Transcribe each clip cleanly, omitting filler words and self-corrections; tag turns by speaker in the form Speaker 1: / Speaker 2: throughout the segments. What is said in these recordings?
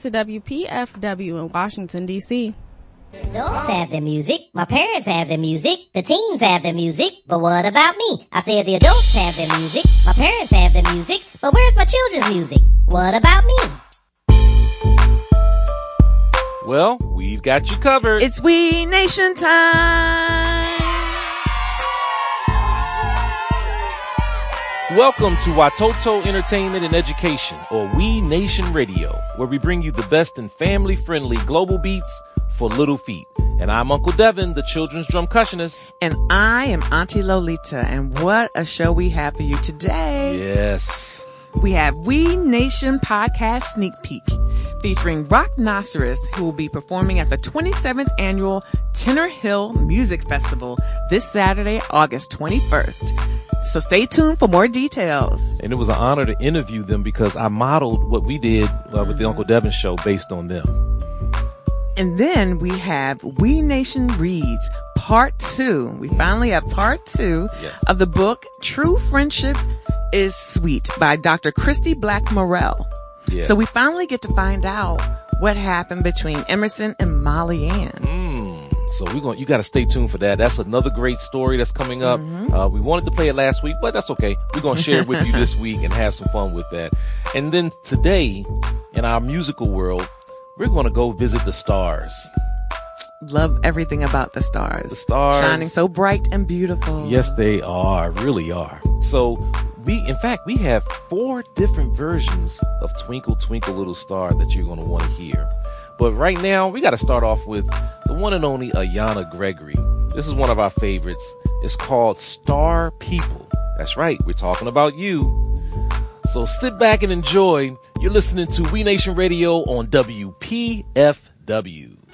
Speaker 1: to WPFW in Washington, D.C.
Speaker 2: Adults have their music, my parents have their music, the teens have their music, but what about me? I said the adults have their music, my parents have their music, but where's my children's music? What about me?
Speaker 3: Well, we've got you covered.
Speaker 4: It's We Nation time.
Speaker 3: Welcome to Watoto Entertainment and Education, or We Nation Radio, where we bring you the best in family-friendly global beats for little feet. And I'm Uncle Devin, the children's drumcussionist.
Speaker 4: And I am Auntie Lolita, and what a show we have for you today.
Speaker 3: Yes.
Speaker 4: We have We Nation Podcast Sneak Peek, featuring Rock Noceris, who will be performing at the 27th Annual Tenor Hill Music Festival this Saturday, August 21st. So stay tuned for more details.
Speaker 3: And it was an honor to interview them because I modeled what we did with the Uncle Devin show based on them.
Speaker 4: And then we have We Nation Reads Part 2. We finally have Part 2 of the book True Friendship is Sweet by Dr. Christy Black Morrell.
Speaker 3: Yes.
Speaker 4: So we finally get to find out what happened between Emerson and Molly Ann.
Speaker 3: So you got to stay tuned for that. That's another great story that's coming up. We wanted to play it last week, but that's okay. We're going to share it with you this week and have some fun with that. And then today, in our musical world, we're going to go visit the stars.
Speaker 4: Love everything about the stars.
Speaker 3: The stars.
Speaker 4: Shining so bright and beautiful.
Speaker 3: Yes, they are. Really are. So we have 4 different versions of Twinkle, Twinkle, Little Star that you're going to want to hear. But right now, we got to start off with the one and only Ayanna Gregory. This is one of our favorites. It's called Star People. That's right. We're talking about you. So sit back and enjoy. You're listening to We Nation Radio on WPFW.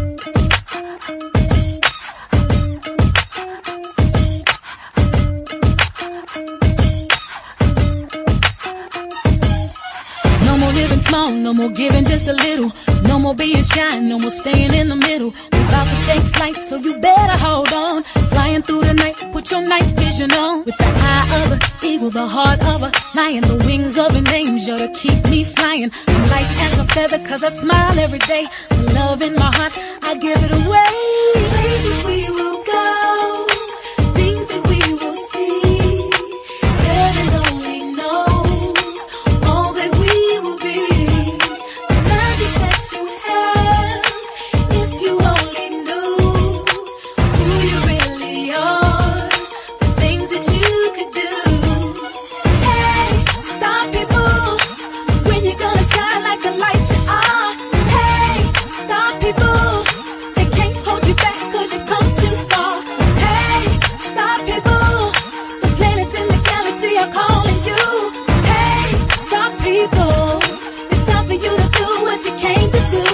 Speaker 5: No more living small, no more giving just a little. No more being shy, no more staying in the middle. We're about to take flight, so you better hold on. Flying through the night, put your night vision on. With the eye of an eagle, the heart of a lion, the wings of an angel to keep me flying. I'm light as a feather, cause I smile every day. The love in my heart, I give it away. Places we will go, things that we will see. Heaven only knows all that we will be. The magic that you have, if you only knew who you really are, the things that you could do. Hey, star people, when you're gonna shine like the light you are. Hey, star people, they can't hold you back cause you've come too far. Hey, star people, the planets in the galaxy are calling you. Hey, star people, it's time for you to do what you came to do.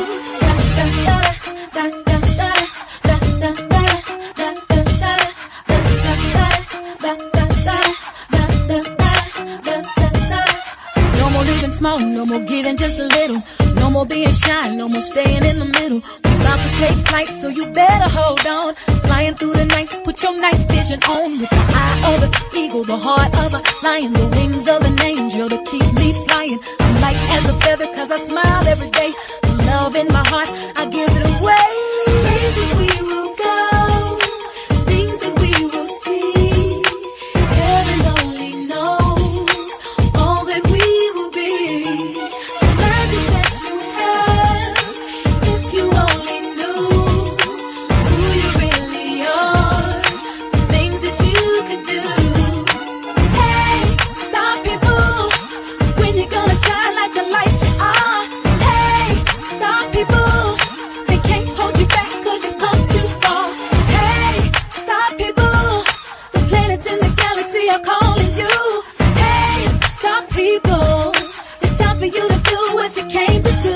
Speaker 5: No more living small, no more giving just a little. No more being shy, no more staying in the middle. We're about to take flight, so you better hold on. Flying through the night, put your night vision on. With the eye of an eagle, the heart of a lion, the wings of an angel to keep me flying. I'm light as a feather cause I smile every day. The love in my heart, I give it away. Places we will go, things that we will see. Heaven only knows all that we will be. The magic that you have, if you only knew who you really are, the things that you could do. Hey, star people, when you're gonna shine like the light you are. Hey, star people, they can't hold you back cause you've come too far. Hey, star people, the planets in the galaxy are calling you. Hey, star people, it's time for you to do what you came to do.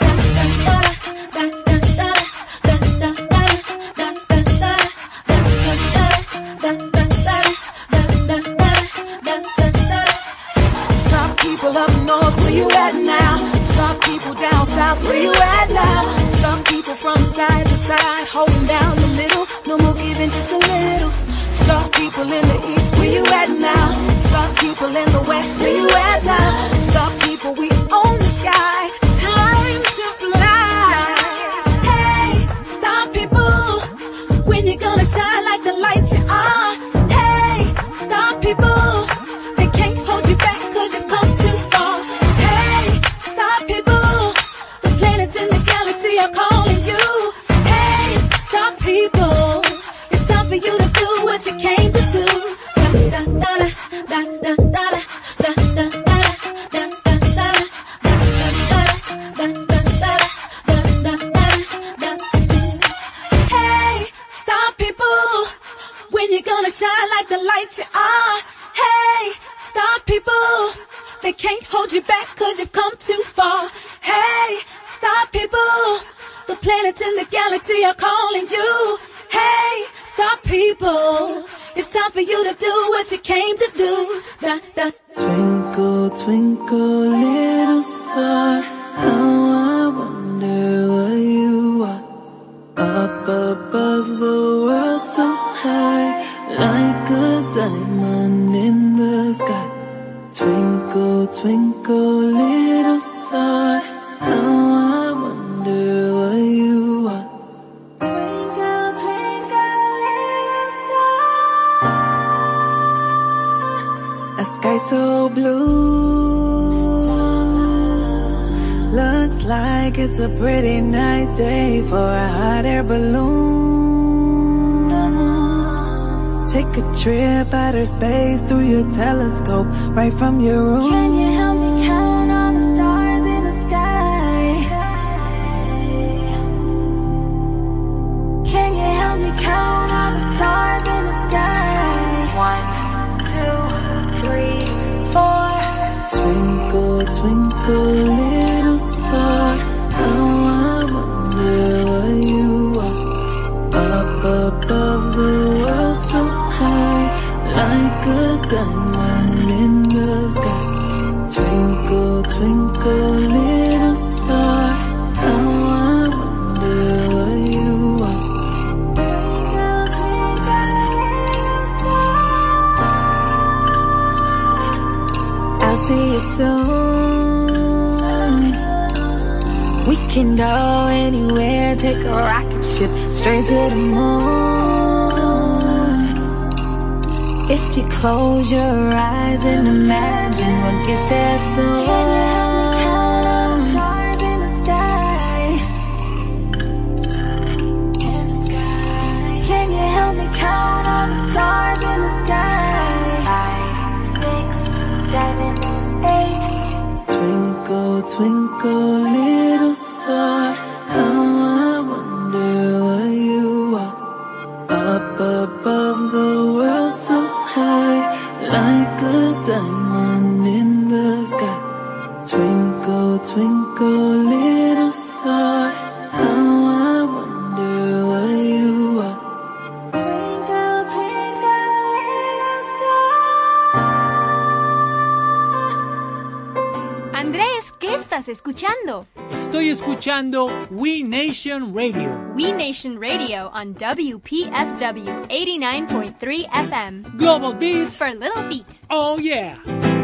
Speaker 5: Star people up north, where you at now? Star people down south, where you at now? Star people from side to side, holding down the middle. No more giving just a little. Star people in the east, where you at now? Star people in the west, where you at now? Star people, we own the sky. Time to gonna shine like the light you are. Hey, star people, they can't hold you back 'cause you've come too far. Hey, star people, the planets in the galaxy are calling you. Hey, star people, it's time for you to do what you came to do. Da da da da da da da da da da da da da da da da. Hey, star people, when you gonna shine like the light you are? Hey, star people, they can't hold you back 'cause you've come too far. Hey, star people, the planets in the galaxy are calling you. Hey, star people, it's time for you to do what you came to do. Da, da.
Speaker 6: Twinkle, twinkle, little star, how I wonder what you are. Up above the world so high, like a diamond in the sky. Twinkle, twinkle, little star, how I wonder what you are.
Speaker 5: Twinkle, twinkle, little star.
Speaker 6: A sky so blue, looks like it's a pretty nice day for a hot air balloon. Take a trip outer space through your telescope, right from your room.
Speaker 5: Can you help me count all the stars in the sky? Can you help me count all the stars in the sky? 1, 2, 3, 4.
Speaker 6: Twinkle, twinkle, little star, how I wonder what you are. Up above the world so high, like a diamond in the sky. Twinkle, twinkle, little star, how I wonder what you are.
Speaker 5: Twinkle, twinkle, little star.
Speaker 6: I'll see you soon. We can go anywhere, take a rocket ship straight to the moon. If you close your eyes and imagine we'll get there soon.
Speaker 5: Can you help me count all the stars in the sky? In the sky. Can you help me count all the stars in the sky? 5, 6, 7, 8.
Speaker 6: Twinkle, twinkle, little star, how I wonder what you are. Up above the world so high, like a diamond in the sky. Twinkle, twinkle, little star, how I wonder what you are.
Speaker 5: Twinkle, twinkle, little star.
Speaker 7: Andrés, ¿qué estás escuchando?
Speaker 8: Estoy escuchando We Nation Radio.
Speaker 7: We Nation Radio on WPFW 89.3 FM.
Speaker 8: Global Beats
Speaker 7: For Little Feet.
Speaker 8: Oh yeah.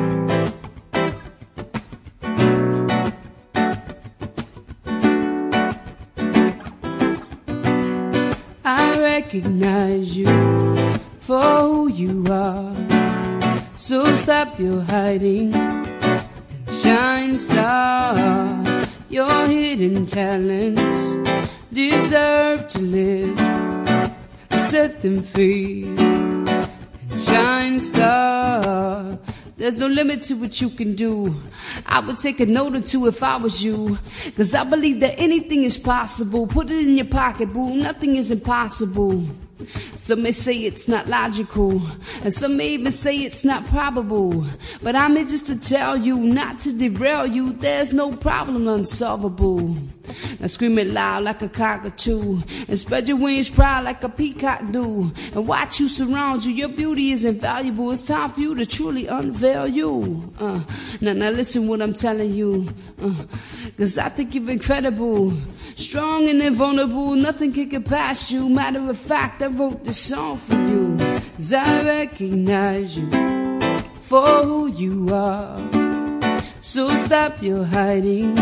Speaker 9: I recognize you for who you are. So stop your hiding and shine, star. Your hidden talents deserve to live. Set them free and shine, star. There's no limit to what you can do. I would take a note or two if I was you, 'cause I believe that anything is possible. Put it in your pocket, boo. Nothing is impossible. Some may say it's not logical, and some may even say it's not probable. But I'm here just to tell you, not to derail you. There's no problem unsolvable. Now scream it loud like a cockatoo, and spread your wings proud like a peacock do. And watch you surround you. Your beauty is invaluable. It's time for you to truly unveil you. Now listen what I'm telling you, 'cause I think you're incredible, strong and invulnerable. Nothing can get past you. Matter of fact, I wrote this song for you, 'cause I recognize you for who you are. So stop your hiding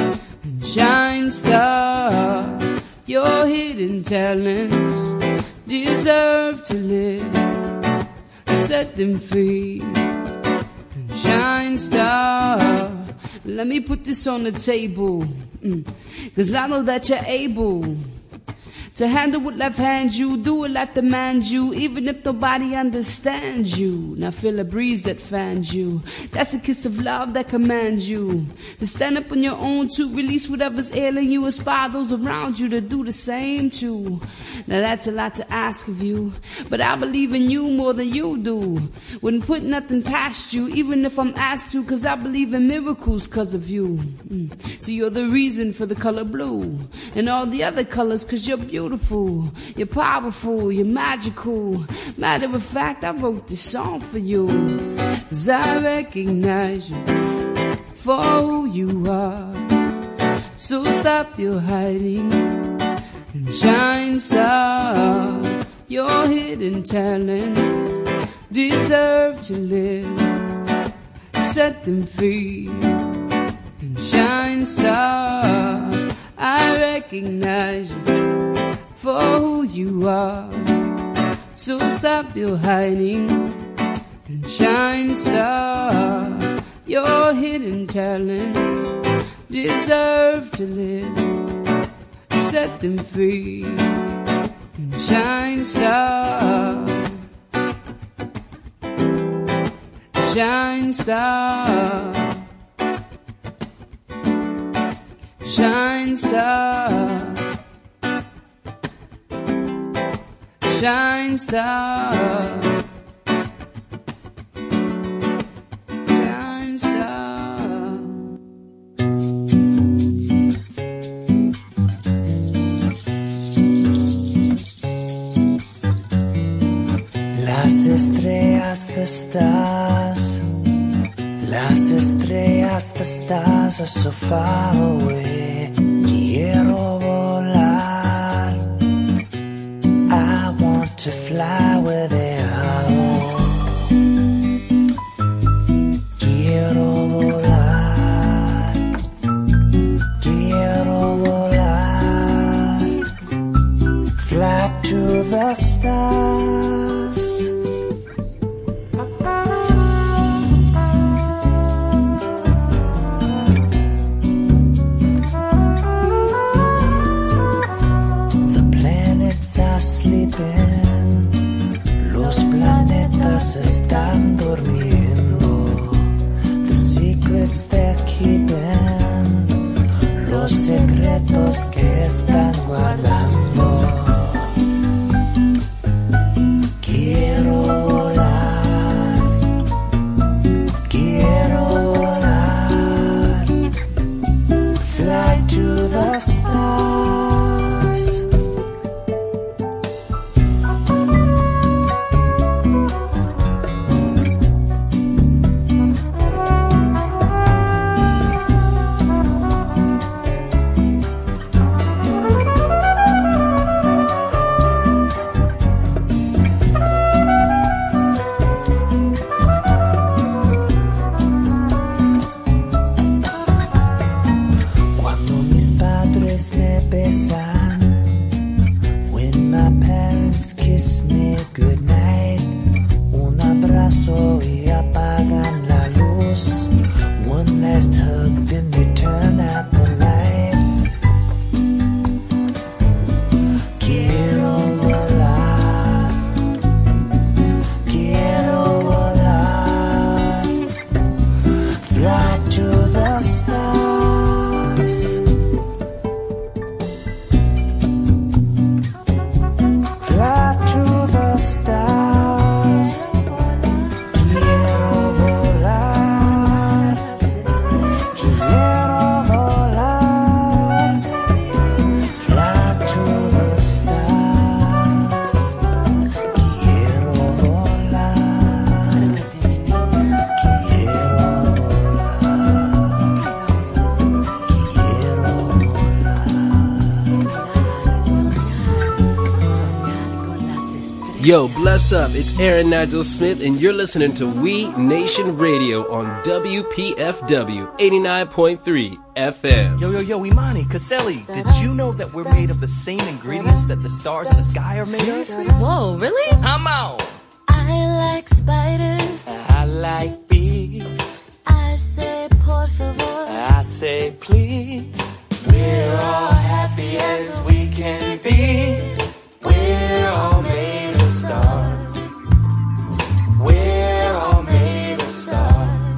Speaker 9: and shine, star. Your hidden talents deserve to live. Set them free and shine star. Let me put this on the table, 'cause I know that you're able to handle what life hands you, do what life demands you, even if nobody understands you. Now feel a breeze that fans you. That's a kiss of love that commands you to stand up on your own, to release whatever's ailing you, inspire those around you to do the same too. Now that's a lot to ask of you, but I believe in you more than you do. Wouldn't put nothing past you, even if I'm asked to, 'cause I believe in miracles 'cause of you. So you're the reason for the color blue and all the other colors, 'cause you're beautiful. You're powerful, you're magical. Matter of fact, I wrote this song for you, 'cause I recognize you for who you are. So stop your hiding and shine star. Your hidden talent deserve to live. Set them free and shine star. I recognize you for who you are. So stop your hiding and shine star. Your hidden talents deserve to live. Set them free and shine star. Shine star. Shine star. Shine star. Shine star.
Speaker 10: Las estrellas, the stars. Las estrellas, the stars are so far away. Quiero volar. I want to fly where they are. Quiero volar. Quiero volar. Fly to the stars. Los planetas están durmiendo. The secrets they're keeping. Los secretos que están guardando. Quiero volar. Quiero volar. Fly to the stars.
Speaker 11: Yo, bless up. It's Aaron Nigel Smith, and you're listening to We Nation Radio on WPFW 89.3 FM.
Speaker 12: Yo, Imani, Caselli, did you know that we're made of the same ingredients that the stars in the sky are made of?
Speaker 13: Whoa, really?
Speaker 12: I'm out.
Speaker 13: I like spiders.
Speaker 10: I like bees.
Speaker 13: I say por favor.
Speaker 10: I say please. We're all happy as we can be. We're all made of stars. We're all made of stars.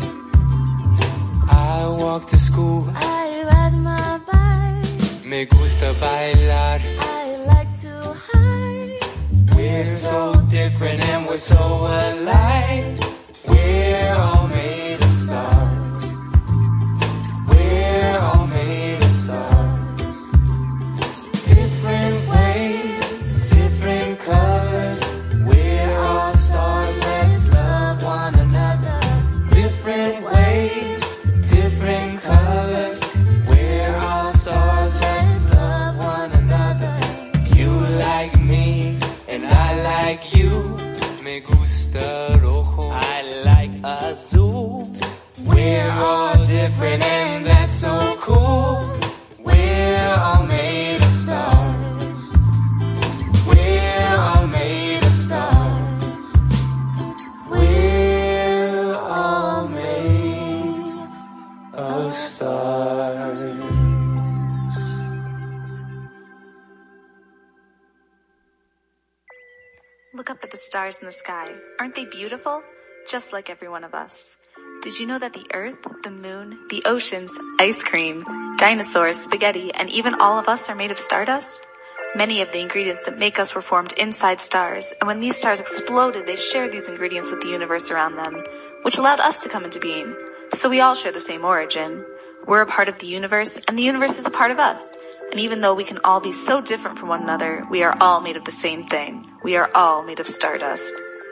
Speaker 10: I walk to school.
Speaker 13: I ride my bike.
Speaker 10: Me gusta bailar.
Speaker 13: I like to hide.
Speaker 10: We're so different and we're so alike. We're all made of stars. We're all made of stars. Different ways, different colors. We're all stars, let's love one another. Different ways, different colors. We're all stars, let's love one another. You like me and I like you. Me gusta rojo, I like azul. We're all different and that's so cool. We're all made of stars. We're all made of stars. We're all made of stars.
Speaker 14: Look up at the stars in the sky. Aren't they beautiful? Just like every one of us. Did you know that the earth, the moon, the oceans, ice cream, dinosaurs, spaghetti, and even all of us are made of stardust? Many of the ingredients that make us were formed inside stars, and when these stars exploded, they shared these ingredients with the universe around them, which allowed us to come into being. So we all share the same origin. We're a part of the universe, and the universe is a part of us. And even though we can all be so different from one another, we are all made of the same thing. We are all made of stardust.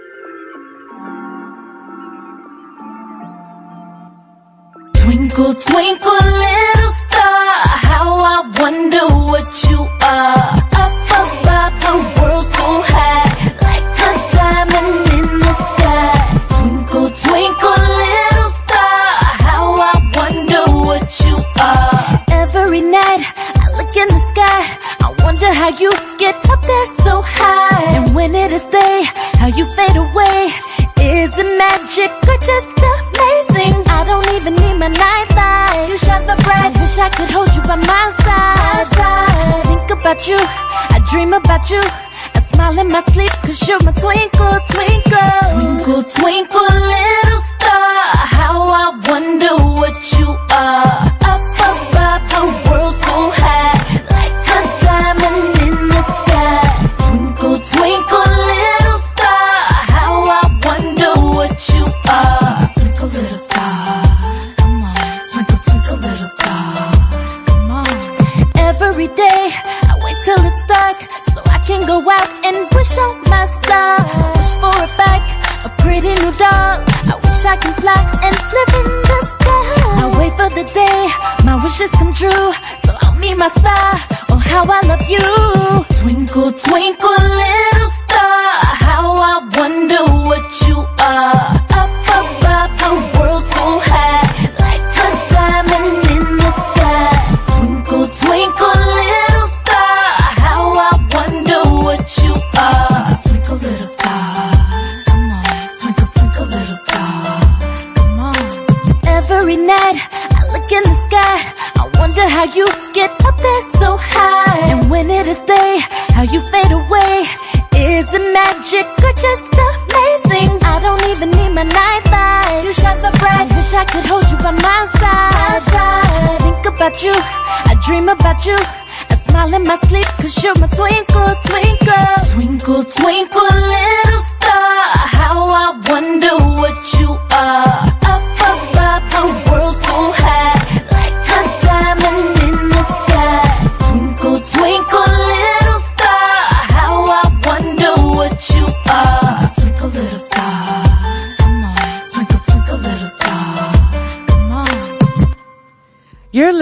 Speaker 5: Twinkle, twinkle, little star, how I wonder what you are. Up above the world so high, like a diamond in the sky. Twinkle, twinkle, little star, how I wonder what you are. Every night I look in the sky, I wonder how you get up there so high. And when it is day, how you fade away. Is it magic or just amazing? I don't even need my nightlight. You shine so bright, wish I could hold you by my side. I think about you, I dream about you. I smile in my sleep cause you're my twinkle, twinkle. Twinkle, twinkle, little star, how I wonder what you are. Up above the world so high, like a diamond in the sky. Twinkle, twinkle, little star, how I wonder what you are. Twinkle, little star, come on. Twinkle, twinkle, little star, come on. Every day I wait till it's dark so I can go out and wish on my star. I wish for a bag, a pretty new doll. I wish I can fly and live in the sky. I wait for the day my wishes come true, so I'll meet my star. Oh, how I love you. Twinkle, twinkle, little star, how I wonder what you are. Up above the world so high, like a diamond in the sky. Twinkle, twinkle, little star, how I wonder what you are. Twinkle, little star, come on. Twinkle, twinkle, little star, come on. Every night I look in the sky, I wonder how you get up there so high. And when it is day, how you fade away. Is it magic or just amazing? I don't even need my nightlight. You shine so bright, wish I could hold you by my side. I think about you, I dream about you. I smile in my sleep cause you're my twinkle, twinkle. Twinkle, twinkle, little star, how I wonder what you are. Up above the world so high, like a diamond in the sky. Twinkle, twinkle, little star, how I wonder what you are. Twinkle, little star, come on. Twinkle, twinkle, little star, come on.
Speaker 4: You're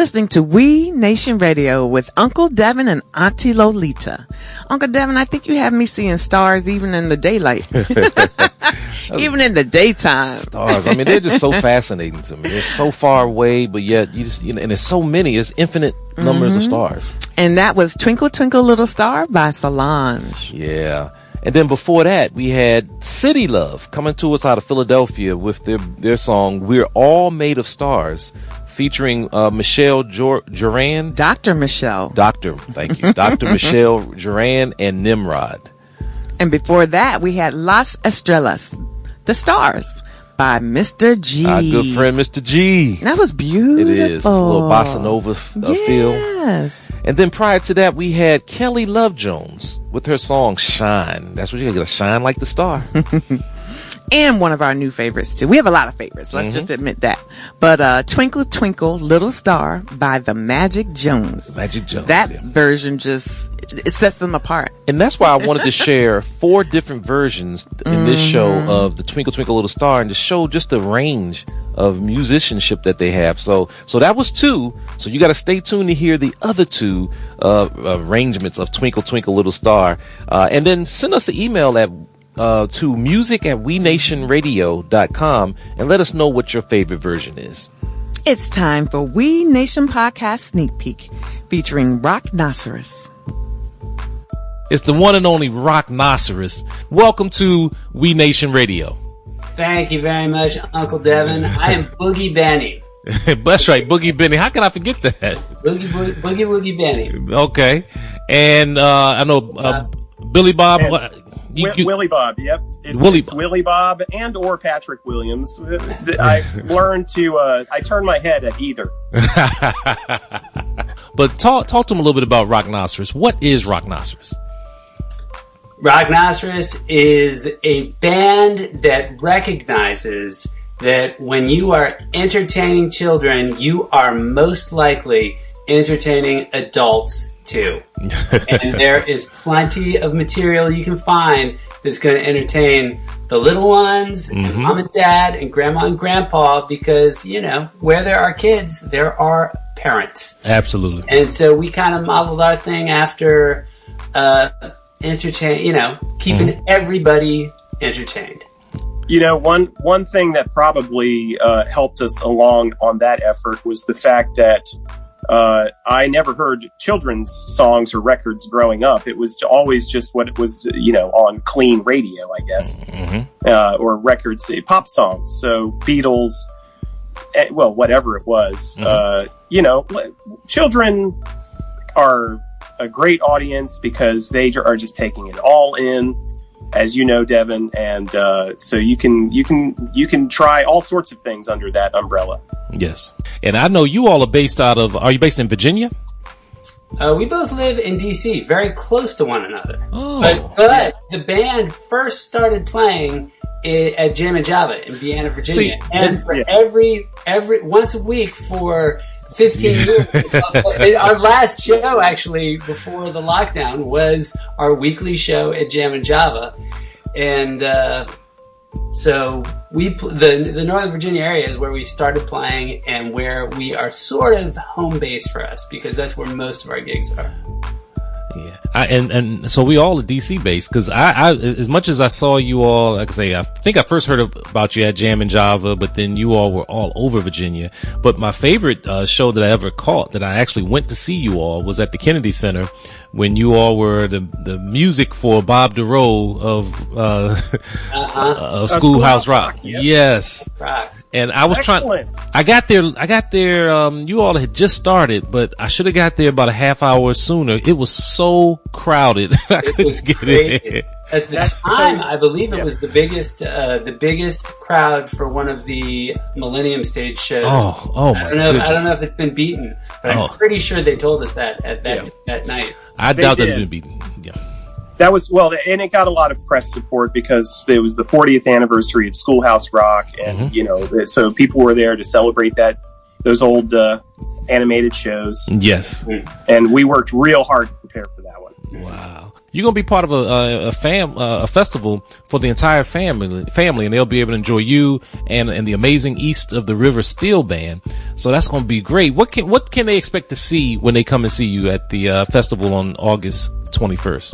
Speaker 4: listening to We Nation Radio with Uncle Devin and Auntie Lolita. Uncle Devin, I think you have me seeing stars even in the daylight. Even in the daytime.
Speaker 3: Stars. I mean, they're just so fascinating to me. They're so far away, but yet you just, and there's so many. It's infinite numbers of stars.
Speaker 4: And that was Twinkle Twinkle Little Star by Solange.
Speaker 3: Yeah. And then before that, we had City Love coming to us out of Philadelphia with their song, We're All Made of Stars, featuring Michelle Duran.
Speaker 4: Dr. Michelle.
Speaker 3: Thank you. Dr. Michelle Duran and Nimrod.
Speaker 4: And before that, we had Las Estrellas, The Stars, by Mr. G.
Speaker 3: Our good friend, Mr. G.
Speaker 4: That was beautiful.
Speaker 3: It is. It's a little bossa nova feel.
Speaker 4: Yes.
Speaker 3: And then prior to that, we had Kelly Love Jones with her song Shine. That's what you gotta shine like the star.
Speaker 4: And one of our new favorites too. We have a lot of favorites. Let's just admit that. But Twinkle Twinkle Little Star by the Magic Jones.
Speaker 3: Magic Jones.
Speaker 4: That version it sets them apart.
Speaker 3: And that's why I wanted to share 4 different versions in this show of the Twinkle Twinkle Little Star, and to show just the range of musicianship that they have. So that was 2. So you got to stay tuned to hear the other 2 arrangements of Twinkle Twinkle Little Star. And then send us an email to music@wenationradio.com and let us know what your favorite version is.
Speaker 4: It's time for We Nation Podcast Sneak Peek featuring Rocknoceros.
Speaker 3: It's the one and only Rocknoceros. Welcome to We Nation Radio.
Speaker 15: Thank you very much, Uncle Devin. I am Boogie Benny.
Speaker 3: That's right, Boogie Benny. How can I forget that?
Speaker 15: Boogie Benny.
Speaker 3: Okay. And I know Billy Bob.
Speaker 16: Willie Bob, yep. It's Willie Bob and or Patrick Williams. I've learned to, I turn my head at either.
Speaker 3: But talk to him a little bit about Rocknoceros. What is Rocknoceros?
Speaker 15: Rocknoceros is a band that recognizes that when you are entertaining children, you are most likely entertaining adults too. And there is plenty of material you can find that's going to entertain the little ones, and mom and dad, and grandma and grandpa, because, where there are kids, there are parents.
Speaker 3: Absolutely.
Speaker 15: And so we kind of modeled our thing after keeping everybody entertained.
Speaker 16: One thing that probably helped us along on that effort was the fact that I never heard children's songs or records growing up. It was always just what it was, on clean radio, I guess, or records, pop songs. So Beatles, whatever it was, children are a great audience because they are just taking it all in, as you know, Devin, and so you can try all sorts of things under that umbrella.
Speaker 3: Yes, and I know you all are based are you based in Virginia?
Speaker 15: We both live in D.C., very close to one another.
Speaker 3: Oh.
Speaker 15: But the band first started playing at Jammin' Java in Vienna, Virginia. Every once a week for 15 years. Our last show, actually, before the lockdown, was our weekly show at Jammin' Java. And so the Northern Virginia area is where we started playing and where we are sort of home base for us, because that's where most of our gigs are.
Speaker 3: Yeah, and so we all are DC based, because I as much as I saw you all, like I say, I think I first heard about you at Jammin' Java, but then you all were all over Virginia. But my favorite show that I ever caught, that I actually went to see you all, was at the Kennedy Center, when you all were the music for Bob DeRoe of Schoolhouse Rock.
Speaker 16: Yep.
Speaker 3: Yes.
Speaker 15: Rock.
Speaker 3: And I was I got there, you all had just started, but I should have got there about a half hour sooner. It was so crowded. I couldn't get in.
Speaker 15: At the time, I believe it was the biggest crowd for one of the Millennium Stage shows.
Speaker 3: Oh my goodness.
Speaker 15: I don't know if it's been beaten, but I'm pretty sure they told us that that night.
Speaker 3: I doubt that it's been beaten. Yeah.
Speaker 16: That was, and it got a lot of press support because it was the 40th anniversary of Schoolhouse Rock, and so people were there to celebrate those old animated shows.
Speaker 3: Yes,
Speaker 16: and we worked real hard to prepare for that one.
Speaker 3: Wow. you're going to be part of a festival for the entire family, and they'll be able to enjoy you and the amazing East of the River Steel Band. So that's going to be great. What can they expect to see when they come and see you at the festival on August 21st?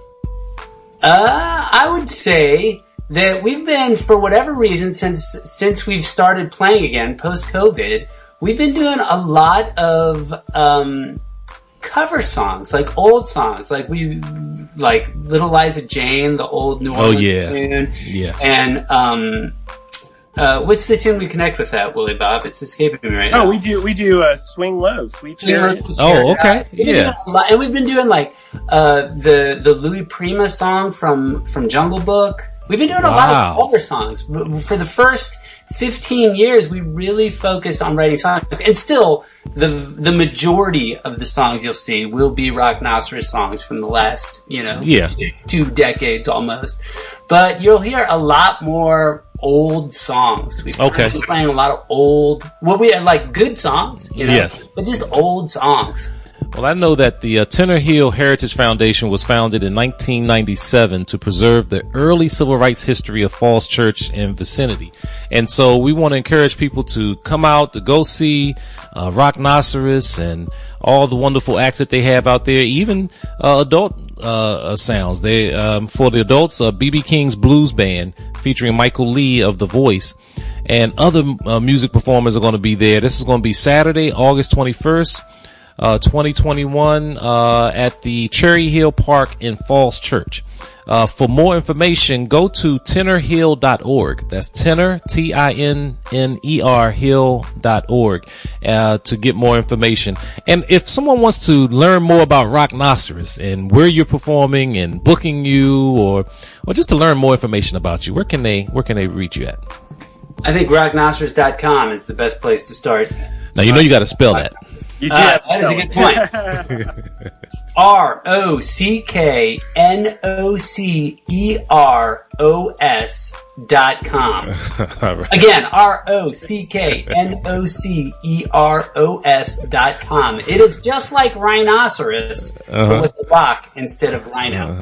Speaker 15: I would say that we've been, for whatever reason, since we've started playing again post-COVID, we've been doing a lot of cover songs, like old songs, like Little Liza Jane, the old New Orleans tune. Yeah. And what's the tune we connect with that, Willie Bob? It's escaping me right now.
Speaker 16: We do Swing Low, Sweet Chariot.
Speaker 3: Oh, okay. Yeah.
Speaker 15: And we've been doing like the Louis Prima song from Jungle Book. We've been doing a lot of older songs. For the first 15 years, we really focused on writing songs. And still, the majority of the songs you'll see will be Rocknoceros songs from the last, 2 decades almost. But you'll hear a lot more old songs. We've been playing a lot of old, we had like good songs,
Speaker 3: Yes.
Speaker 15: But just old songs.
Speaker 3: Well, I know that the Tenor Hill Heritage Foundation was founded in 1997 to preserve the early civil rights history of Falls Church and vicinity. And so we want to encourage people to come out to go see Rocknoceros and all the wonderful acts that they have out there, even adult sounds. They for the adults, B.B. King's Blues Band featuring Michael Lee of The Voice, and other music performers are going to be there. This is going to be Saturday, August 21st. 2021 at the Cherry Hill Park in Falls Church. For more information, go to tenorhill.org. That's tenor, TINNER hill.org to get more information. And if someone wants to learn more about Rocknoceros and where you're performing and booking you, or just to learn more information about you, where can they reach you at?
Speaker 15: I think rocknoceros.com is the best place to start.
Speaker 3: Now you know you got to spell that.
Speaker 16: You do have to
Speaker 15: that is a good point. ROCKNOCEROS.com.
Speaker 3: Right.
Speaker 15: Again, ROCKNOCEROS.com. It is just like Rhinoceros, but with the rock instead of rhino.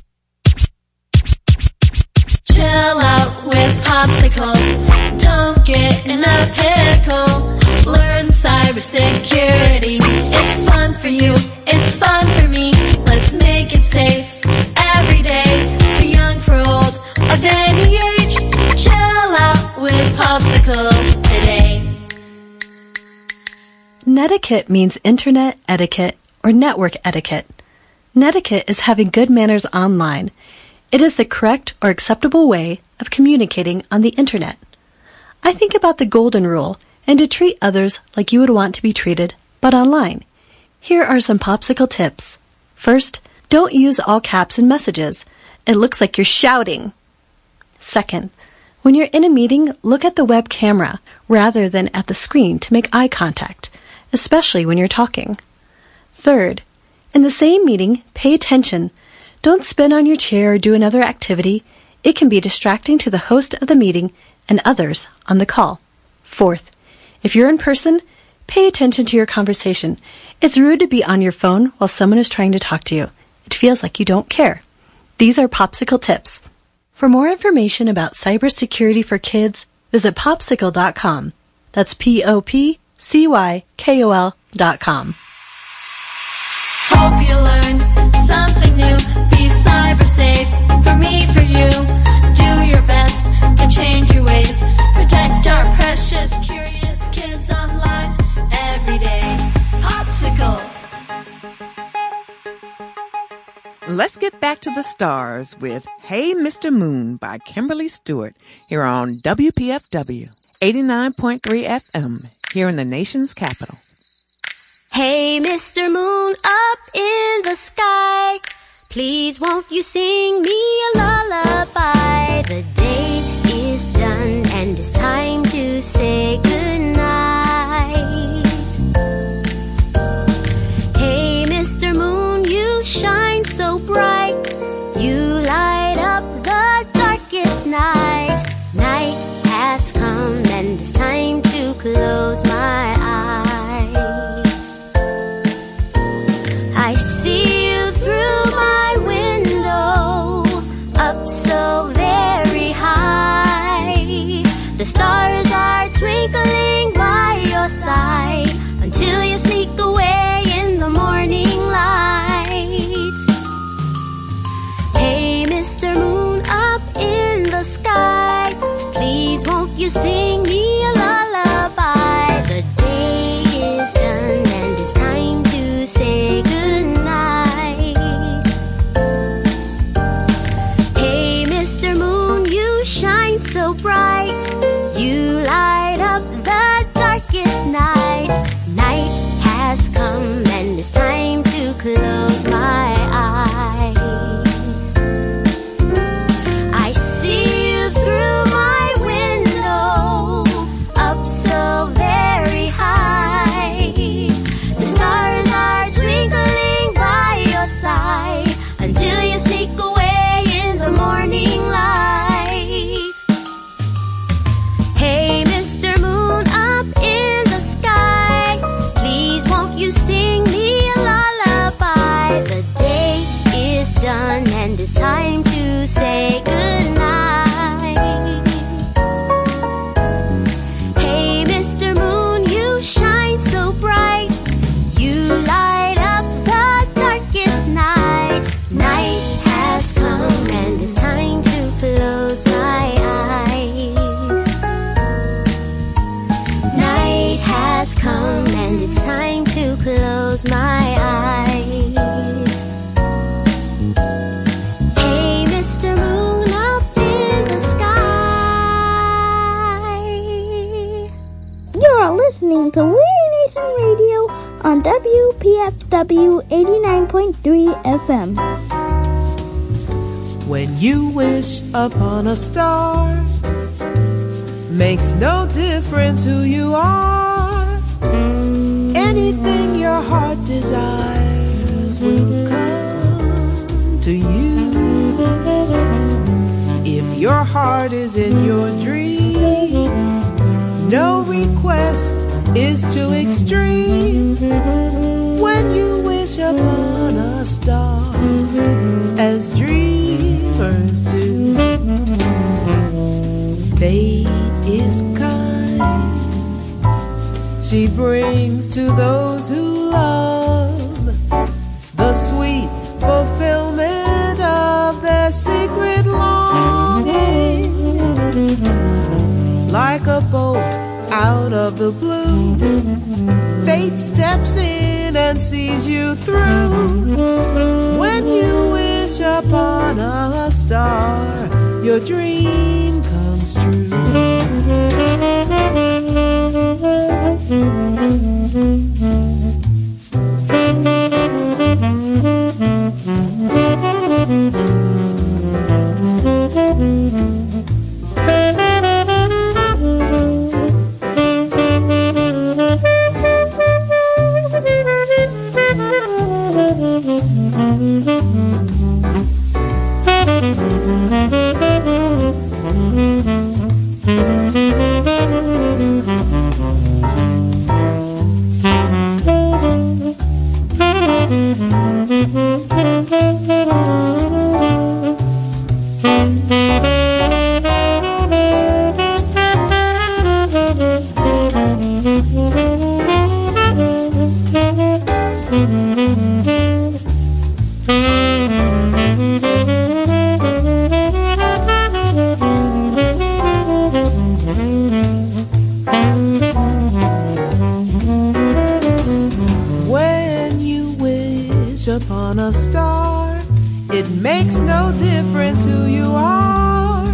Speaker 5: Chill out with Popsicle. Don't get in a pickle. Learn cybersecurity. It's fun for you. It's fun for me. Let's make it safe every day. For young, for old, of any age. Chill out with Popsicle today.
Speaker 17: Netiquette means internet etiquette or network etiquette. Netiquette is having good manners online. It is the correct or acceptable way of communicating on the internet. I think about the golden rule and to treat others like you would want to be treated, but online. Here are some Popsicle tips. First, don't use all caps in messages. It looks like you're shouting. Second, when you're in a meeting, look at the web camera rather than at the screen to make eye contact, especially when you're talking. Third, in the same meeting, pay attention. Don't spin on your chair or do another activity. It can be distracting to the host of the meeting and others on the call. Fourth, if you're in person, pay attention to your conversation. It's rude to be on your phone while someone is trying to talk to you. It feels like you don't care. These are Popsicle tips. For more information about cybersecurity for kids, visit popsicle.com. That's POPCYKOL.com.
Speaker 5: Hope you learn something new. Be cyber safe. For me, for you. Do your best to change your ways. Protect our precious, curious kids online every day. Popsicle.
Speaker 4: Let's get back to the stars with Hey Mr. Moon by Kimberly Stewart here on WPFW 89.3 FM here in the nation's capital.
Speaker 13: Hey, Mr. Moon up in the sky, please won't you sing me a lullaby? The day is done and it's time to say goodnight. Hey, Mr. Moon, you shine so bright, you light up the darkest night. Night has come and it's time to close my eyes. I see you through my window. you sing me a lullaby? The day is done and it's time to say goodnight. Hey, Mr. Moon, you shine so bright. You light up the darkest night. Night has come and it's time to close my eyes. I see you through my window, up so very high. The stars are twinkling by your side until you sneak away in the morning light. Hey, Mr. Moon, up in the sky, please won't you sing me a lullaby? The day is done and it's time to say goodnight. Hey, Mr. Moon, you shine so bright. You light up the darkest night. Night has come and it's time to close my eyes. Night has come and it's time to close my eyes. Hey, Mr. Moon, up in the sky.
Speaker 18: You're listening to Weird Nation Radio on WPFW 89.3 FM.
Speaker 19: When you wish upon a star, makes no difference who you are. Anything your heart desires will come to you. If your heart is in your dream, no request is too extreme. When you wish upon a star, as dreamers do, fate is kind. She brings to those who love the sweet fulfillment of their secret longing. Like a bolt out of the blue, fate steps in and sees you through. When you wish upon a star, your dream comes true. When you wish upon a star, it makes no difference who you are.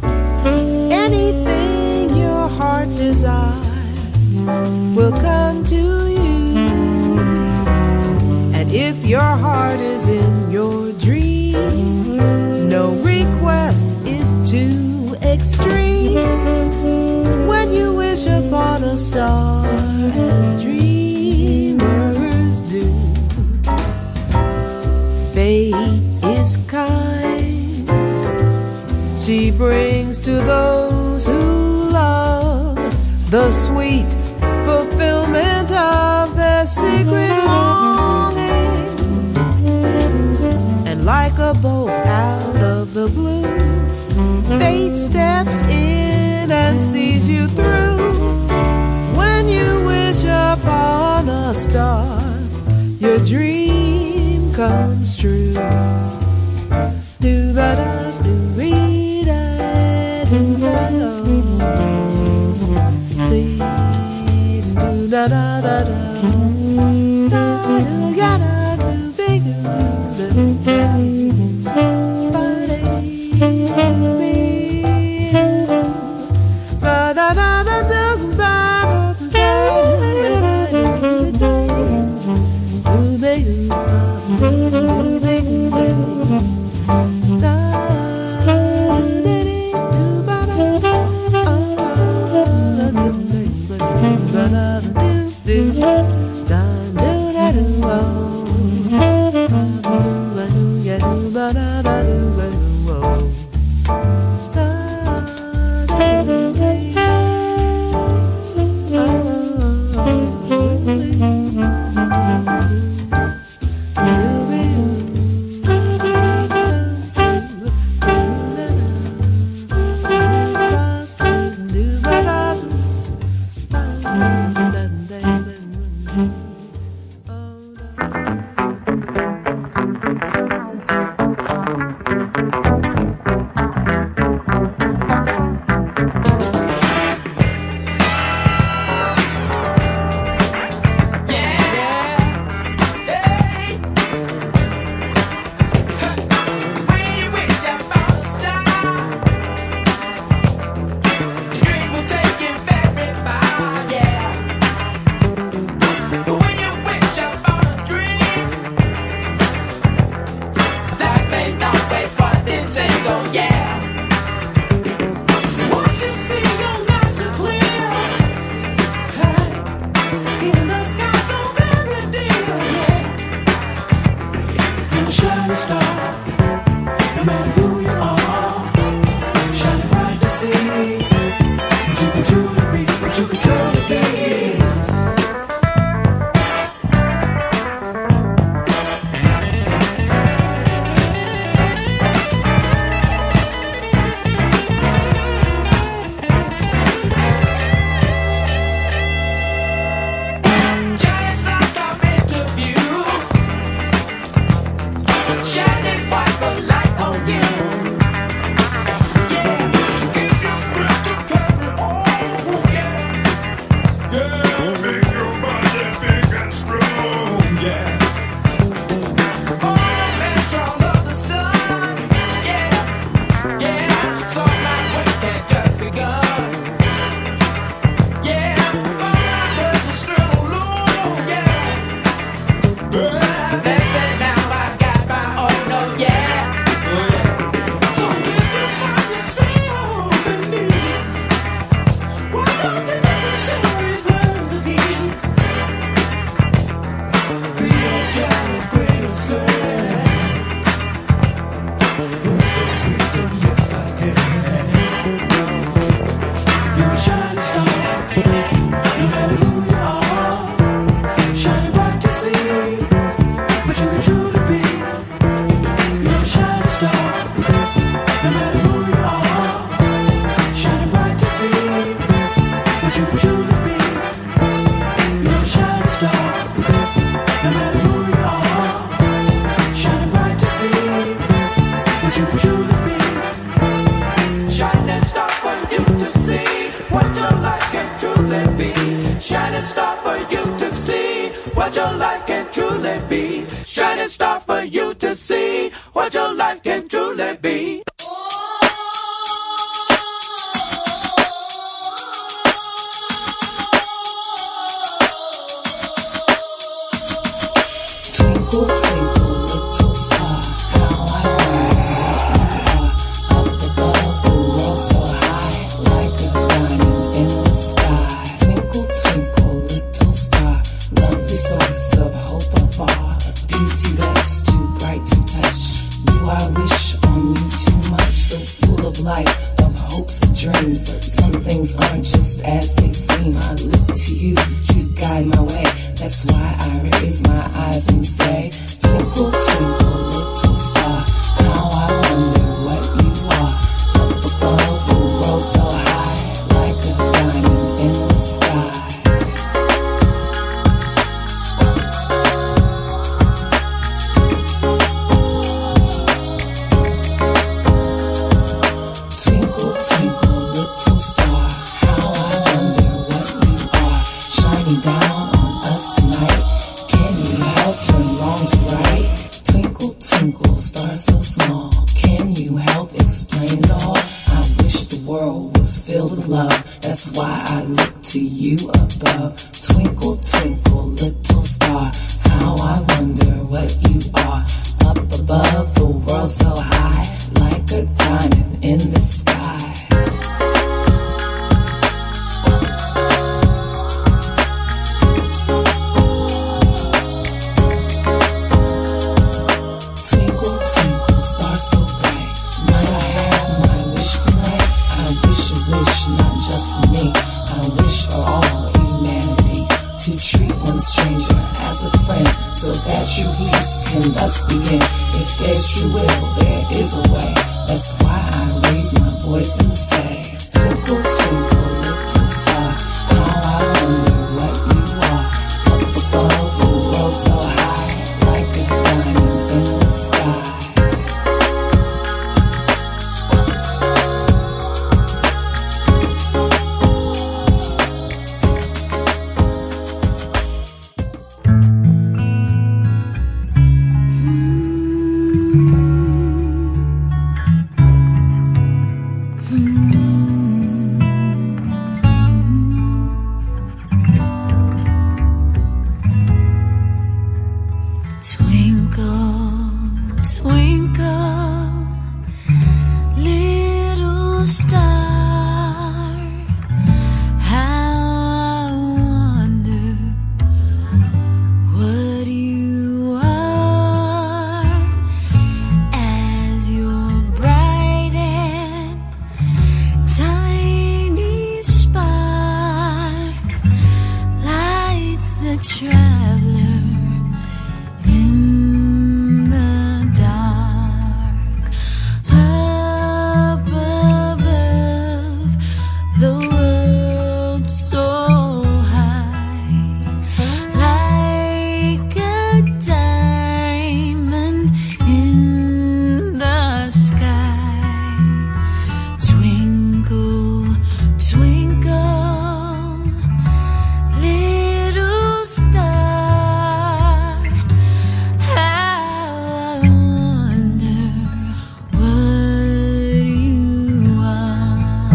Speaker 19: Anything your heart desires will come to you. And if your heart is in your dream, no request is too extreme. When you wish upon a star, as dreamers do, fate is kind. She brings to those who love the sweet fulfillment of their secret longing. And like a bolt out of the blue, fate steps in and sees you through. When you wish upon a star, your dream comes true. Do-ba-da, do-be-da, do-ba-da.
Speaker 20: hopes and dreams. Some things aren't just as they seem. I look to you to guide my way. That's why I raise my eyes and say, twinkle, twinkle, little star, how I wonder what you are. Up above the world so high, like a diamond in the sky. Twinkle, twinkle, little star, how I wonder what you are. Shining down on us tonight. Can you help turn wrong to right? Twinkle, twinkle, star so small. Can you help explain it all? I wish the world was filled with love. That's why I look to you above. Twinkle, twinkle, little star, how I wonder what you are. Up above the world so high, like a diamond in the sky. Twinkle, twinkle, star so bright. Might I have my wish tonight? I wish a wish not just for me. I wish for all humanity to treat one stranger as a friend, so that true peace can thus begin. If there's true will, there is a way. That's why I raise my voice and say, twinkle, twinkle, little star, how I wonder what you are. Up above the world so high, like a diamond in the sky.
Speaker 5: Twinkle, twinkle, little star, how I wonder what you are. As your bright and tiny spark lights the traveler in the dark. Up above the world so high, like a diamond in the sky. Twinkle, twinkle, little star, how I wonder what you are.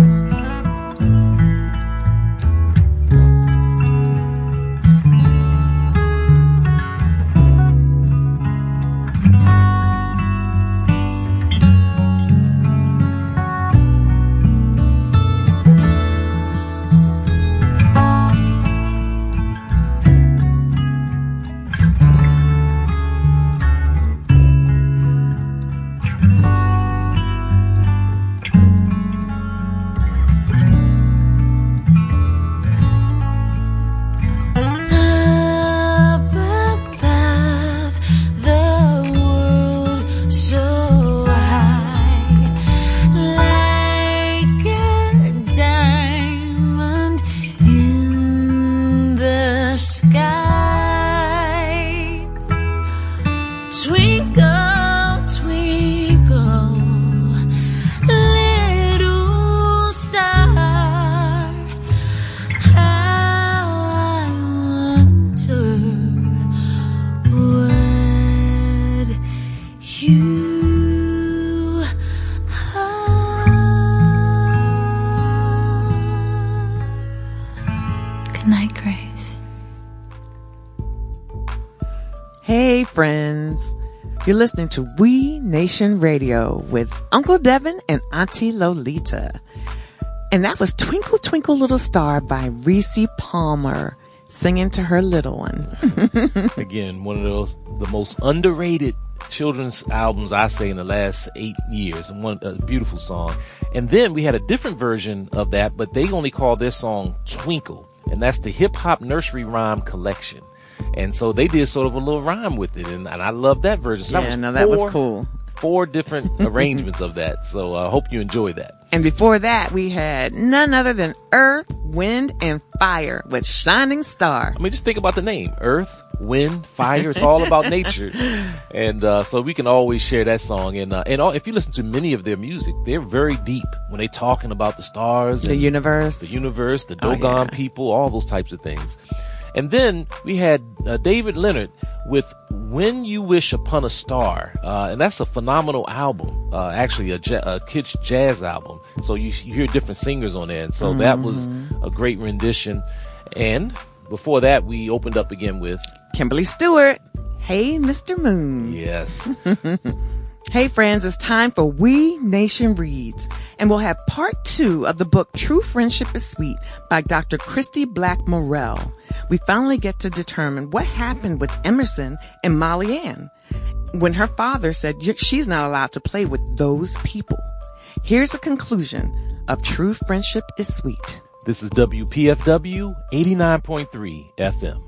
Speaker 5: Up above the world so high, like a diamond in the sky. Twinkle, twinkle, little star, how I wonder what you are. Good night, Grace.
Speaker 4: Hey, friends. You're listening to We Nation Radio with Uncle Devin and Auntie Lolita. And that was Twinkle, Twinkle, Little Star by Reese Palmer singing to her little one.
Speaker 3: Again, one of the most underrated children's albums I say in the last 8 years. A beautiful song. And then we had a different version of that, but they only called their song Twinkle. And that's the Hip Hop Nursery Rhyme Collection. And so they did sort of a little rhyme with it. And I love that version. So
Speaker 4: that was cool.
Speaker 3: 4 different arrangements of that. So I hope you enjoy that.
Speaker 4: And before that, we had none other than Earth, Wind, and Fire with Shining Star.
Speaker 3: I mean, just think about the name. Earth, Wind, Fire. It's all about nature. And so we can always share that song. And if you listen to many of their music, they're very deep when they're talking about the stars.
Speaker 4: The universe.
Speaker 3: The Dogon people, all those types of things. And then we had David Leonard with When You Wish Upon a Star. And that's a phenomenal album. Actually, a kids jazz album. So you hear different singers on there. And so that was a great rendition. And before that, we opened up again with
Speaker 4: Kimberly Stewart. Hey, Mr. Moon.
Speaker 3: Yes.
Speaker 4: Hey friends, it's time for We Nation Reads, and we'll have part 2 of the book True Friendship is Sweet by Dr. Christy Black Morrell. We finally get to determine what happened with Emerson and Molly Ann when her father said she's not allowed to play with those people. Here's the conclusion of True Friendship is Sweet.
Speaker 3: This is WPFW 89.3 FM.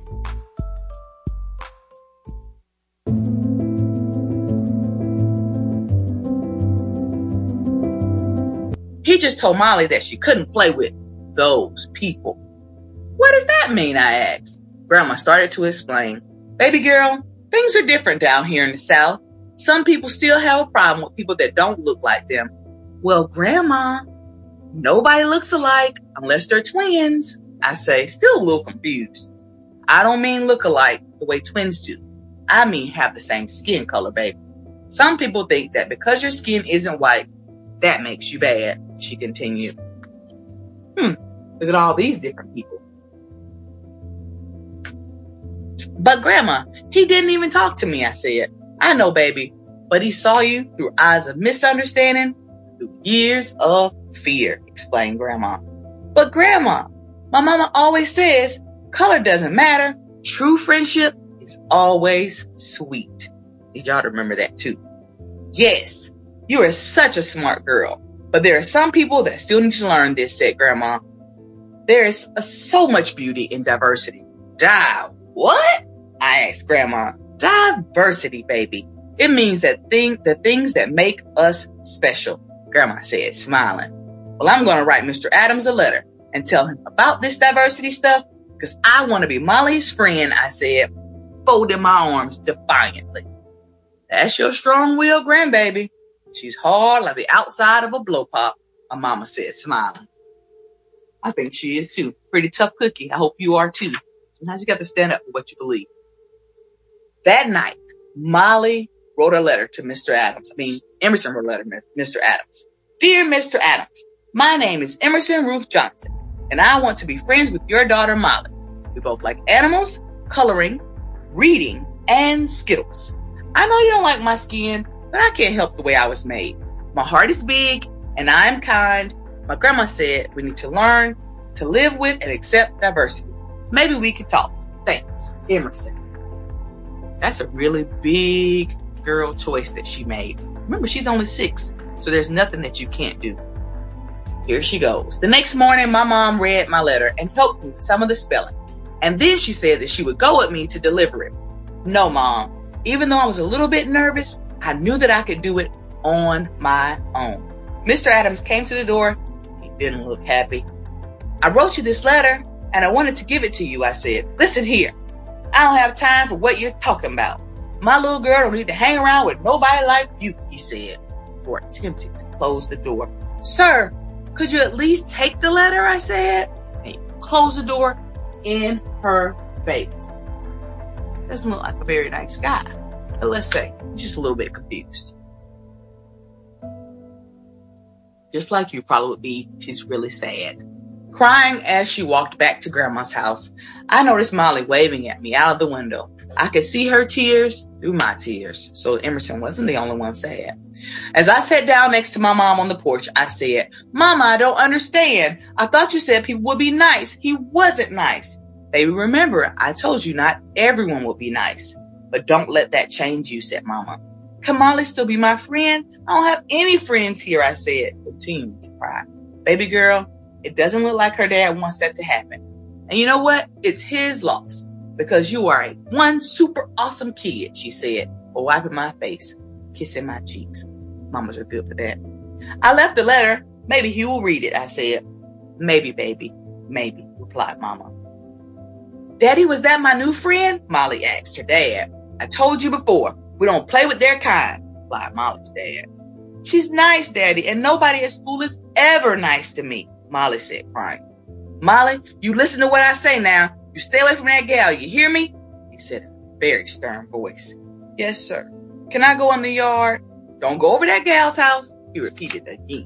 Speaker 21: He just told Molly that she couldn't play with those people. What does that mean? I asked. Grandma started to explain. Baby girl, things are different down here in the South. Some people still have a problem with people that don't look like them. Well, Grandma, nobody looks alike unless they're twins. I say, still a little confused. I don't mean look alike the way twins do. I mean have the same skin color, baby. Some people think that because your skin isn't white, that makes you bad, she continued. Look at all these different people. But Grandma, he didn't even talk to me, I said. I know, baby, but he saw you through eyes of misunderstanding, through years of fear, explained Grandma. But Grandma, my mama always says, color doesn't matter. True friendship is always sweet. Need y'all to remember that too. Yes, you are such a smart girl, but there are some people that still need to learn this, said Grandma. There is so much beauty in diversity. What? I asked Grandma. Diversity, baby. It means that the things that make us special, Grandma said, smiling. Well, I'm going to write Mr. Adams a letter and tell him about this diversity stuff because I want to be Molly's friend, I said, folding my arms defiantly. That's your strong-willed grandbaby. She's hard like the outside of a blow pop, my mama said, smiling. I think she is too. Pretty tough cookie. I hope you are too. Sometimes you got to stand up for what you believe. That night, Molly wrote a letter to Mr. Adams. Emerson wrote a letter to Mr. Adams. Dear Mr. Adams, my name is Emerson Ruth Johnson, and I want to be friends with your daughter, Molly. We both like animals, coloring, reading, and Skittles. I know you don't like my skin, but I can't help the way I was made. My heart is big, and I am kind. My grandma said we need to learn to live with and accept diversity. Maybe we could talk. Thanks, Emerson. That's a really big girl choice that she made. Remember, she's only 6, so there's nothing that you can't do. Here she goes. The next morning, my mom read my letter and helped me with some of the spelling. And then she said that she would go with me to deliver it. No, Mom. Even though I was a little bit nervous, I knew that I could do it on my own. Mr. Adams came to the door. He didn't look happy. I wrote you this letter, and I wanted to give it to you, I said. Listen here. I don't have time for what you're talking about. My little girl don't need to hang around with nobody like you, he said, before attempting to close the door. Sir, could you at least take the letter, I said, and he closed the door in her face. Doesn't look like a very nice guy. But let's say, he's just a little bit confused. Just like you probably would be, she's really sad. Crying as she walked back to Grandma's house, I noticed Molly waving at me out of the window. I could see her tears through my tears, so Emerson wasn't the only one sad. As I sat down next to my mom on the porch, I said, Mama, I don't understand. I thought you said people would be nice. He wasn't nice. Baby, remember, I told you not everyone will be nice. But don't let that change you, said Mama. Can Molly still be my friend? I don't have any friends here, I said, continuing to cry. Baby girl, it doesn't look like her dad wants that to happen. And you know what? It's his loss because you are one super awesome kid, she said, while wiping my face, kissing my cheeks. Mamas are good for that. I left the letter. Maybe he will read it, I said. Maybe, baby. Maybe, replied Mama. Daddy, was that my new friend? Molly asked her dad. I told you before, we don't play with their kind, replied Molly's dad. She's nice, Daddy, and nobody at school is ever nice to me, Molly said, crying. Molly, you listen to what I say now. You stay away from that gal, you hear me? He said in a very stern voice. Yes, sir. Can I go in the yard? Don't go over that gal's house, he repeated again.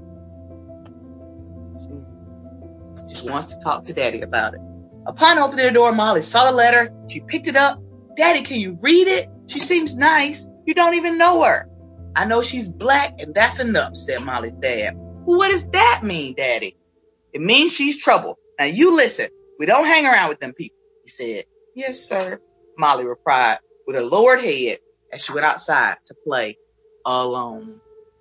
Speaker 21: She wants to talk to Daddy about it. Upon opening the door, Molly saw the letter. She picked it up. Daddy, can you read it? She seems nice. You don't even know her. I know she's black, and that's enough, said Molly's dad. Well, what does that mean, Daddy? It means she's trouble. Now you listen. We don't hang around with them people, he said. Yes, sir, Molly replied with a lowered head as she went outside to play alone.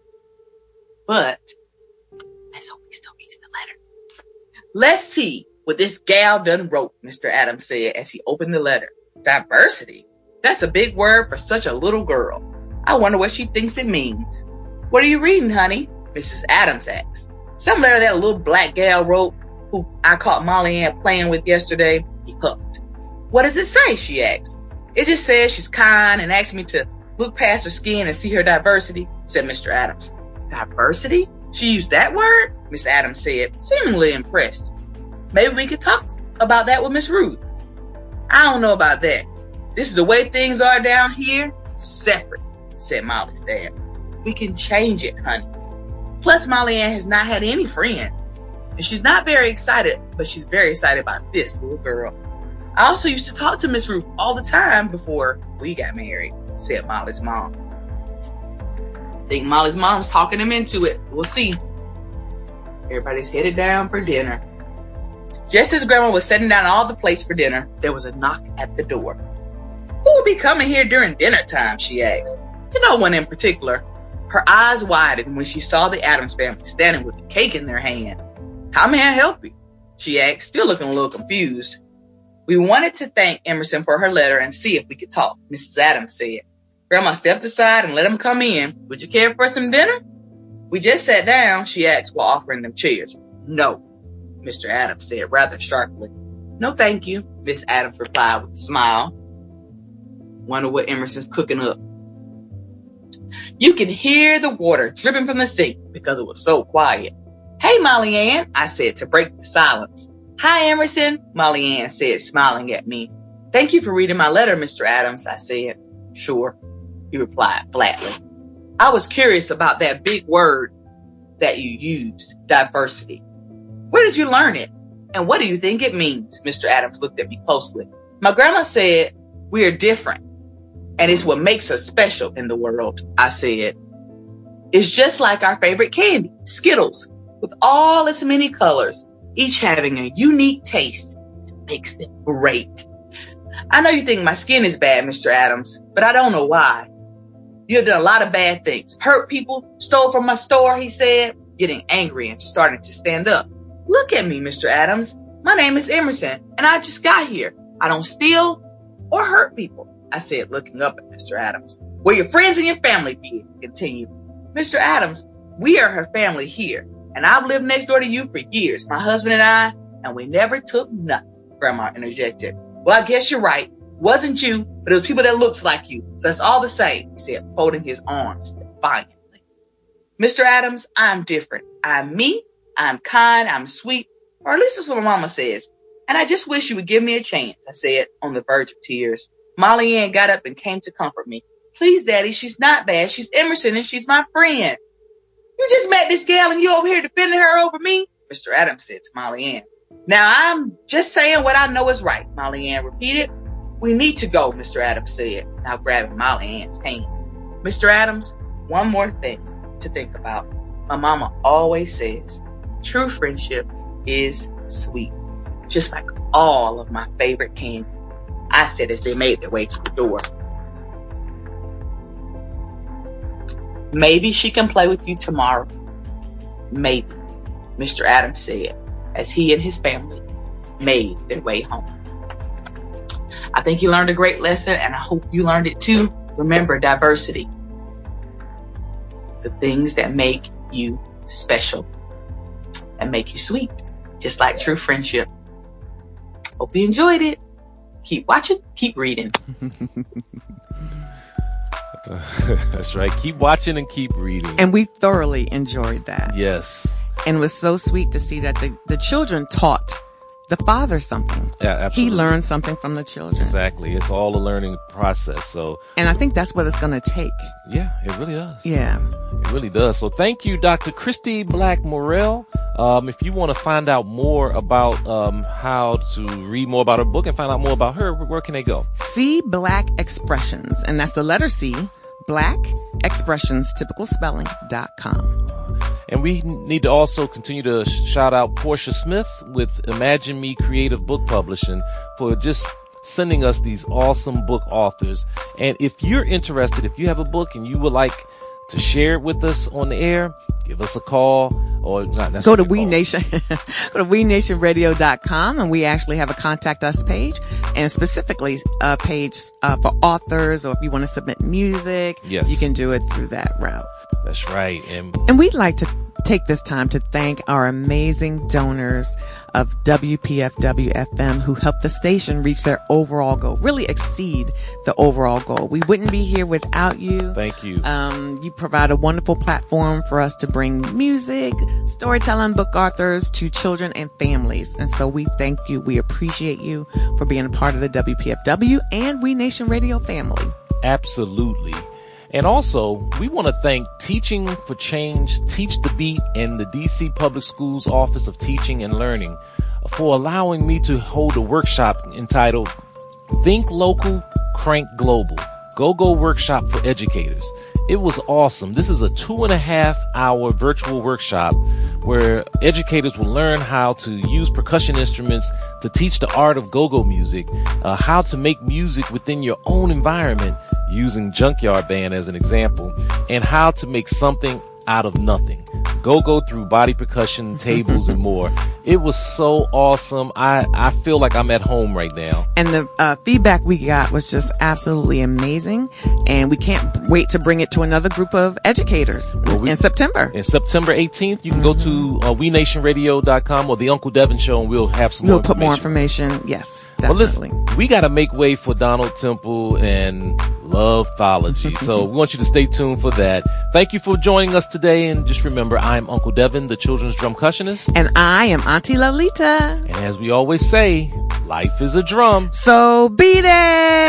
Speaker 21: But let's hope he still reads the letter. Let's see what this gal done wrote, Mr. Adams said as he opened the letter. Diversity? That's a big word for such a little girl. I wonder what she thinks it means. What are you reading, honey? Mrs. Adams asked. Some letter that little black gal wrote, who I caught Molly Ann playing with yesterday. He huffed. What does it say? She asked. It just says she's kind and asked me to look past her skin and see her diversity, said Mr. Adams. Diversity? She used that word? Miss Adams said, seemingly impressed. Maybe we could talk about that with Miss Ruth. I don't know about that. This is the way things are down here. Separate, said Molly's dad. We can change it, honey. Plus, Molly Ann has not had any friends. And she's not very excited, but she's very excited about this little girl. I also used to talk to Miss Ruth all the time before we got married, said Molly's mom. I think Molly's mom's talking him into it. We'll see. Everybody's headed down for dinner. Just as Grandma was setting down all the plates for dinner, there was a knock at the door. Who will be coming here during dinner time? She asked. To no one in particular. Her eyes widened when she saw the Adams family standing with a cake in their hand. How may I help you? She asked, still looking a little confused. We wanted to thank Emerson for her letter and see if we could talk, Mrs. Adams said. Grandma stepped aside and let him come in. Would you care for some dinner? We just sat down, she asked while offering them chairs. No, Mr. Adams said rather sharply. No, thank you, Miss Adams replied with a smile. Wonder what Emerson's cooking up. You can hear the water dripping from the sink because it was so quiet. Hey, Molly Ann, I said to break the silence. Hi, Emerson, Molly Ann said, smiling at me. Thank you for reading my letter, Mr. Adams, I said. Sure, he replied flatly. I was curious about that big word that you used, diversity. Where did you learn it? And what do you think it means? Mr. Adams looked at me closely. My grandma said, we are different. And it's what makes us special in the world, I said. It's just like our favorite candy, Skittles, with all its many colors, each having a unique taste. It makes them great. I know you think my skin is bad, Mr. Adams, but I don't know why. You've done a lot of bad things. Hurt people, stole from my store, he said, getting angry and starting to stand up. Look at me, Mr. Adams. My name is Emerson, and I just got here. I don't steal or hurt people, I said, looking up at Mr. Adams. Well, your friends and your family did, he continued. Mr. Adams, we are her family here, and I've lived next door to you for years, my husband and I, and we never took nothing, Grandma interjected. Well, I guess you're right. Wasn't you, but it was people that looks like you, so it's all the same, he said, folding his arms defiantly. Mr. Adams, I'm different. I'm me, I'm kind, I'm sweet, or at least that's what my mama says. And I just wish you would give me a chance, I said, on the verge of tears. Molly Ann got up and came to comfort me. Please, Daddy, she's not bad. She's Emerson and she's my friend. You just met this gal and you over here defending her over me? Mr. Adams said to Molly Ann. Now I'm just saying what I know is right, Molly Ann repeated. We need to go, Mr. Adams said, now grabbing Molly Ann's hand. Mr. Adams, one more thing to think about. My mama always says, true friendship is sweet, just like all of my favorite candy, I said as they made their way to the door. Maybe she can play with you tomorrow. Maybe, Mr. Adams said, as he and his family made their way home. I think you learned a great lesson, and I hope you learned it too. Remember diversity. The things that make you special and make you sweet, just like true friendship. Hope you enjoyed it. Keep watching, keep reading.
Speaker 3: That's right. Keep watching and keep reading.
Speaker 4: And we thoroughly enjoyed that.
Speaker 3: Yes.
Speaker 4: And it was so sweet to see that the children taught the father something.
Speaker 3: Yeah, absolutely.
Speaker 4: He learned something from the children.
Speaker 3: Exactly. It's all a learning process. So,
Speaker 4: and I think that's what it's going to take.
Speaker 3: Yeah, it really does.
Speaker 4: Yeah.
Speaker 3: It really does. So thank you, Dr. Christy Black Morrell. If you want to find out more about how to read more about her book and find out more about her, where can they go?
Speaker 4: C Black Expressions, and that's the letter C, Black Expressions, typical spelling.com.
Speaker 3: And we need to also continue to shout out Portia Smith with Imagine Me Creative Book Publishing for just sending us these awesome book authors. And if you're interested, if you have a book and you would like to share it with us on the air, give us a call. Or not
Speaker 4: go to We Nation, go to WeNationRadio.com, and we actually have a contact us page, and specifically a page for authors, or if you want to submit music,
Speaker 3: yes,
Speaker 4: you can do it through that route.
Speaker 3: That's right.
Speaker 4: And we'd like to take this time to thank our amazing donors of WPFW-FM who helped the station reach their overall goal, really exceed the overall goal. We wouldn't be here without you.
Speaker 3: Thank you.
Speaker 4: You provide a wonderful platform for us to bring music, storytelling, book authors to children and families. And so we thank you. We appreciate you for being a part of the WPFW and We Nation Radio family.
Speaker 3: Absolutely. And also, we want to thank Teaching for Change, Teach the Beat, and the DC Public Schools Office of Teaching and Learning for allowing me to hold a workshop entitled Think Local, Crank Global, Go-Go Workshop for Educators. It was awesome. This is a 2.5-hour virtual workshop where educators will learn how to use percussion instruments to teach the art of go-go music, how to make music within your own environment, using Junkyard Band as an example, and how to make something out of nothing. Go through body percussion, tables, and more. It was so awesome. I feel like I'm at home right now.
Speaker 4: And the feedback we got was just absolutely amazing. And we can't wait to bring it to another group of educators in September.
Speaker 3: In September 18th, you can go to WeNationRadio.com or the Uncle Devin Show, and we'll have some
Speaker 4: more information. We'll put more information. Yes, definitely.
Speaker 3: Well, listen, we got to make way for Donald Temple and Loveology. So we want you to stay tuned for that. Thank you for joining us today. And just remember, I'm Uncle Devin, the children's drumcussionist.
Speaker 4: And I am Auntie Lolita.
Speaker 3: And as we always say, life is a drum.
Speaker 4: So beat it!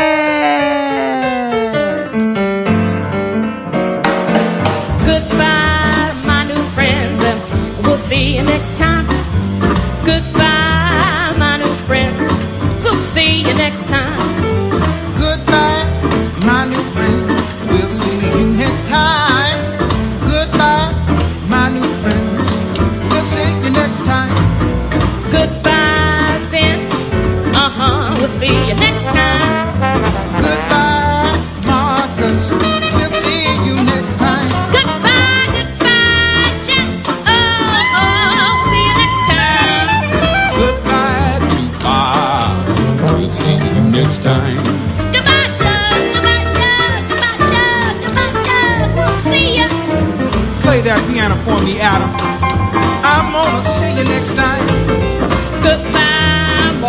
Speaker 5: Goodbye, my new friends, and we'll see you next time. Goodbye, my new friends, we'll see you next time.
Speaker 10: Goodbye, my new friends, we'll see you next time. Goodbye, my new friends, we'll see you next time.
Speaker 5: Goodbye, Vince, we'll see you next time.
Speaker 10: Goodbye, Marcus, we'll see you next time.
Speaker 5: Goodbye, Jack, we'll see you next time.
Speaker 10: Goodbye, Tupac, we'll see you next time.
Speaker 5: Goodbye, Doug, we'll see you.
Speaker 10: Play that piano for me, Adam. I'm gonna see you next time.
Speaker 5: Goodbye,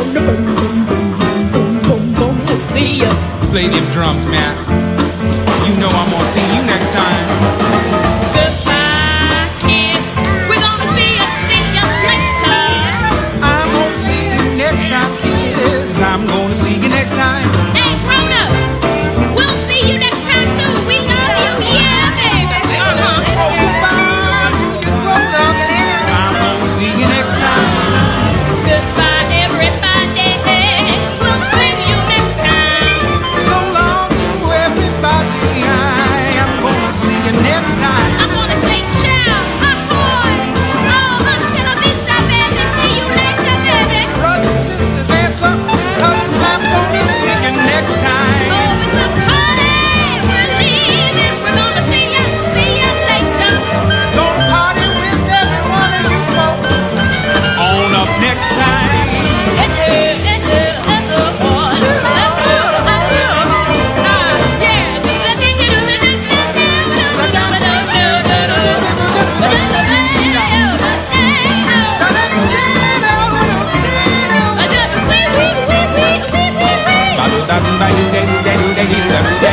Speaker 5: we'll see you.
Speaker 10: Play them drums, man. You know I'm gonna see you next time.
Speaker 5: Goodbye, kids. We're gonna see you later.
Speaker 10: I'm gonna see you next time, kids. I'm gonna see you next time.
Speaker 5: Hey, grown-ups, we'll see you next time too. We love you, yeah, baby.
Speaker 10: Oh, goodbye to you grown-ups. I'm gonna see you next time.
Speaker 5: Goodbye, everybody. We'll see you next time.
Speaker 10: So long to everybody. I am gonna see you next
Speaker 1: Bye, bye,